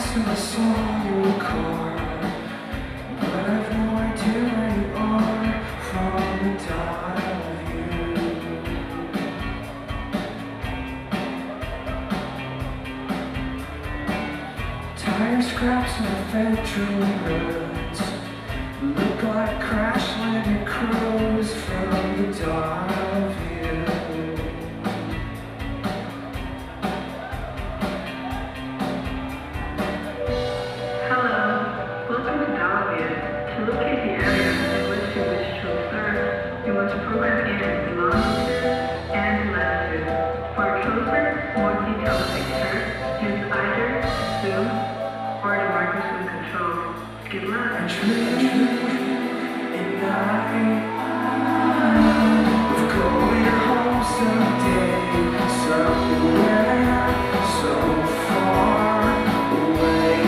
to my soul core, but I've no idea where you are from the thought of you. Tire scraps and bedroom ruins look like crash landing crows from the thought of you. You must program in longitude and latitude. For a closer, more detailed picture, use either zoom or the microzoom control. Good luck. I dream at night of going home someday, somewhere so far away.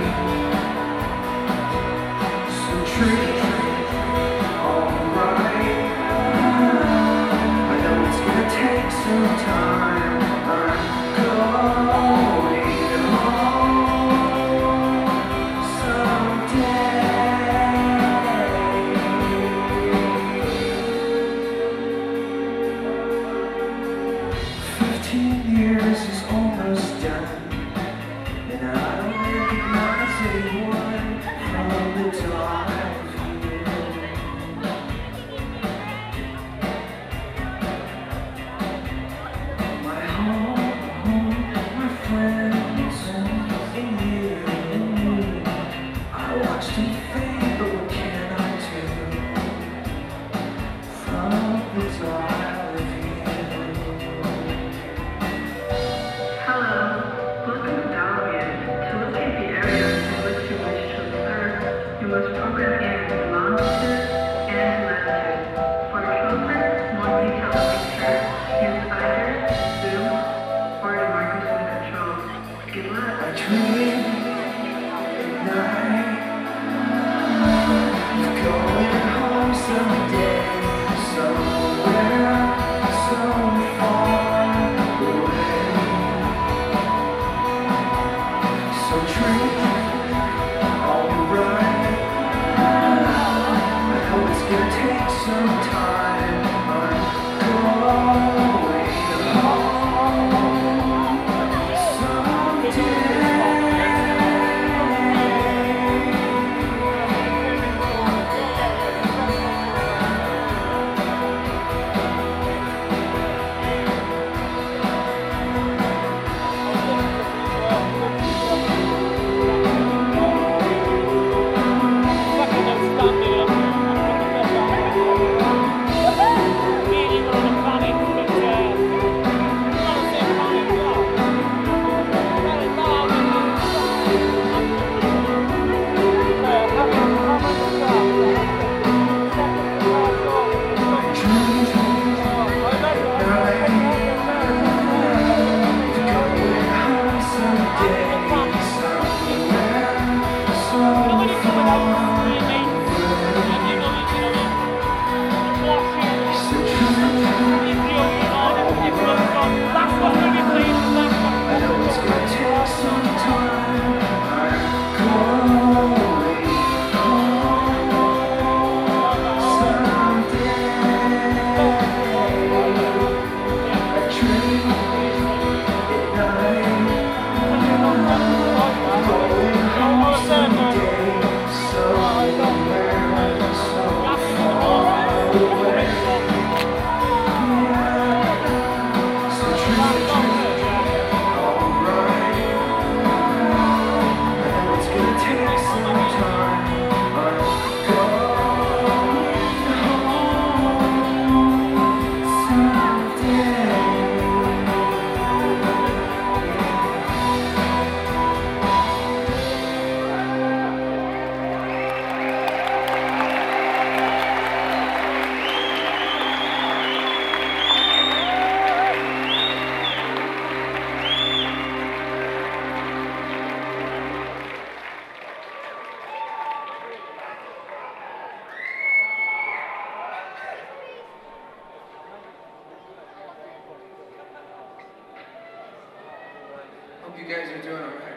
So dream. Take some time, I'm going home someday. 15 years is almost done, and I don't recognize anyone from the dawn. You must program in longitude and latitude. For a closer, more detailed picture, use either zoom or the microzoom control. Good luck. I dream at night of going home someday, somewhere so far away. So dream. Take some time, I'm going home someday. Hope you guys are doing all right.